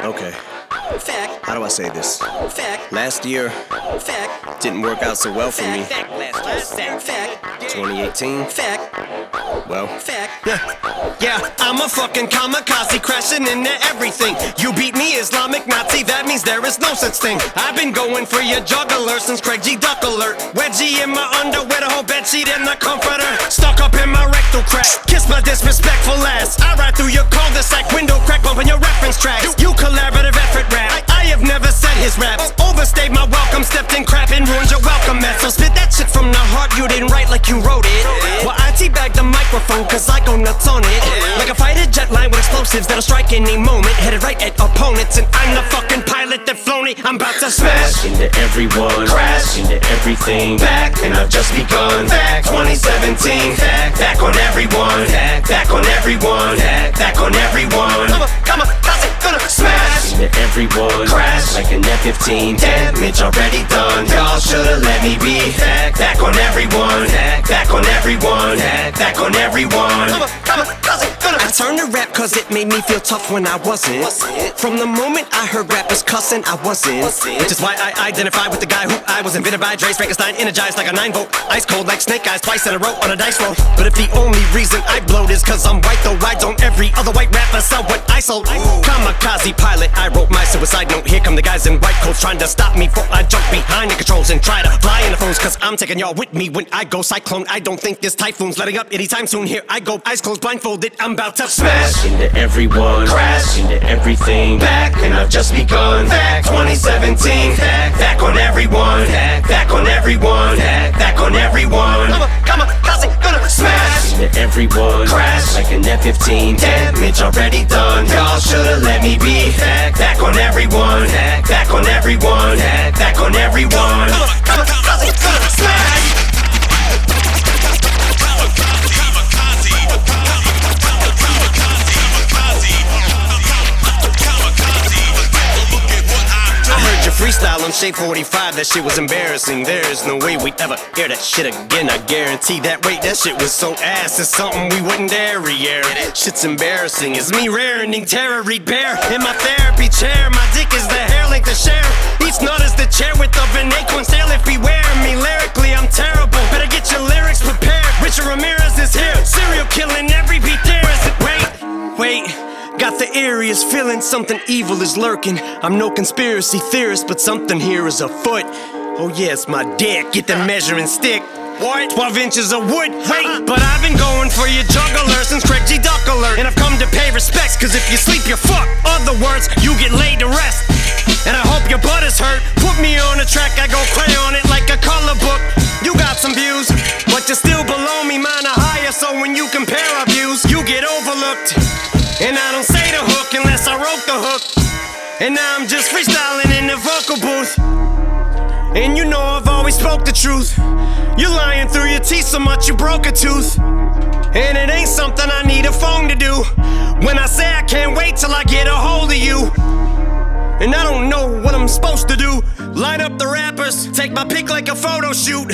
Okay, Fact. how do I say this? Fact. Last year Fact. didn't work out so well for me. Fact. Fact. 2018, Fact. well, Fact. Yeah, I'm a fucking kamikaze crashing into everything. You beat me, Islamic Nazi, that means there is no such thing. I've been going for your juggler since Craig G. Duck Alert. Wedgie in my underwear, the whole bedsheet in the comforter. Stuck up in my rectal crack, kiss my disrespectful ass. I ride through your cul-de-sac, window crack, bumping your reference tracks. You collaborative effort rap, I have never said his raps. Overstayed my welcome, stepped in crap and ruined your welcome mess. So spit that shit from the heart, you didn't write like you wrote it. Well, I teabag the microphone cause I go nuts on it. Like a fighter jet line with explosives that'll strike any moment. Headed right at opponents and I'm the fucking pilot that flown it. I'm about to smash into everyone, crash into everything. Back, and I've just begun. Back 2017, back on everyone. Back on everyone. Back on everyone. gonna smash Into everyone, crash like an F-15. Damage already done. Y'all should've let me be. Back on everyone. Back on everyone. Back on everyone. I turned to rap cause it made me feel tough when I wasn't. From the moment I heard rappers cussing, I wasn't. Which is why I identify with the guy who I was invented by. Dre Frankenstein, energized like a 9-volt. Ice cold like snake eyes, twice in a row on a dice roll. But if the only reason I blowed is cause I'm white, though why don't every other white rapper sell what I sold? Kamikaze pilot, I wrote my suicide note. Here come the guys in white coats trying to stop me before I jump behind the controls and try to fly in the phones. Cause I'm taking y'all with me when I go cyclone. I don't think this typhoon's letting up anytime soon. Here I go, eyes closed, blindfolded, I'm about to smash into everyone, crash into everything. Back, and I've just begun. Back 2017, back on everyone. Back on everyone. Back on everyone. Kamikaze, gonna smash Into everyone, crash like an F-15. Damage already done. Y'all should've let me be. Back on everyone. Back on everyone. Back on everyone. Kamikaze, gonna smash freestyle on Shape 45, that shit was embarrassing. There's no way we'd ever hear that shit again. I guarantee that. Wait, that shit was so ass. It's something we wouldn't dare re-air. Shit's embarrassing. It's me raring terror, read bear. In my therapy chair, my dick is the hair length to share. Each nut is the chair width of an acorn tail. If he wear me lyrically, I'm terrible. Better get your lyrics prepared. Richard Ramirez is here, serial killing every beat there. Is it? Wait. Got the eeriest feeling something evil is lurking. I'm no conspiracy theorist, but something here is afoot. Oh yeah, it's my dick. Get the measuring stick. What? 12 inches of wood. Wait, but I've been going for your juggler since Craig G. Duck Alert. And I've come to pay respects, cause if you sleep, you're fucked. Other words, you get laid to rest. And I hope your butt is hurt. Put me on a track, I go crayon it like a color book. You got some views, but you're still below me, mine are higher. So when you compare our views, you get overlooked. And I don't say the hook unless I wrote the hook. And now I'm just freestyling in the vocal booth. And you know I've always spoke the truth. You're lying through your teeth so much you broke a tooth. And it ain't something I need a phone to do. When I say I can't wait till I get a hold of you. And I don't know what I'm supposed to do. Line up the rappers, take my pick like a photo shoot.